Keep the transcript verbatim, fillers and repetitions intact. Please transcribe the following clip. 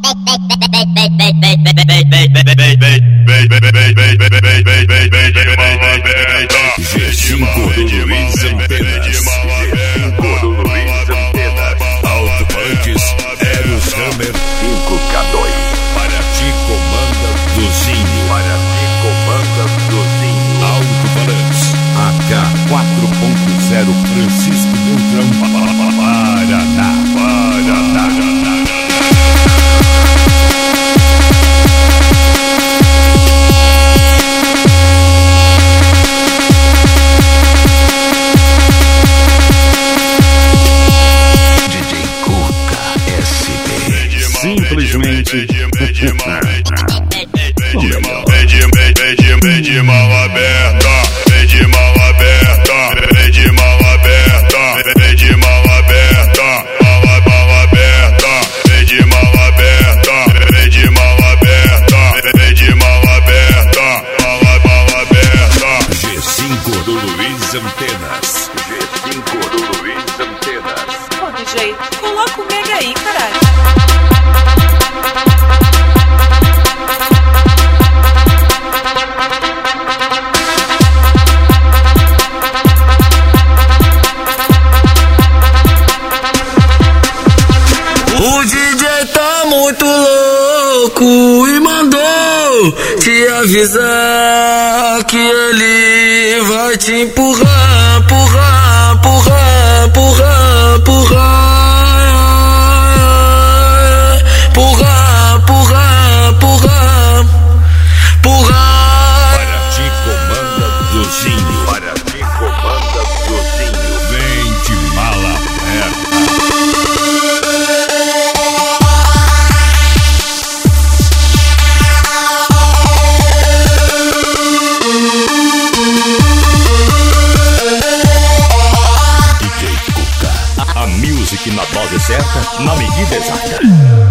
G cinco do Luiz Antenas. G cinco do Luiz Antenas. Alto Punks, Eros Hammer cinco K dois. Para ti comanda Duzinho. Para ti comanda Duzinho. Alto Balance. A K quatro ponto zero Francisco Beltrão. Paraná. Paraná. Simplesmente Vem de mão aberta, vem de mão aberta, vem de mão aberta, vem de mão aberta, mão mão aberta, vem de mão aberta, vem de mão aberta, vem de mão aberta, mão mão aberta. G cinco do Luiz Antenas. G cinco do Luiz Antenas. Ô D J, coloca o mega aí, caralho. O D J tá muito louco e mandou te avisar que ele vai te empurrar, empurrar, empurrar, empurrar, empurrar, empurrar, empurrar, empurrar, empurrar. Para ti comanda Duzinho. Para ti comanda Duzinho. Vem de mala aberta. A music na dose certa, na medida exata.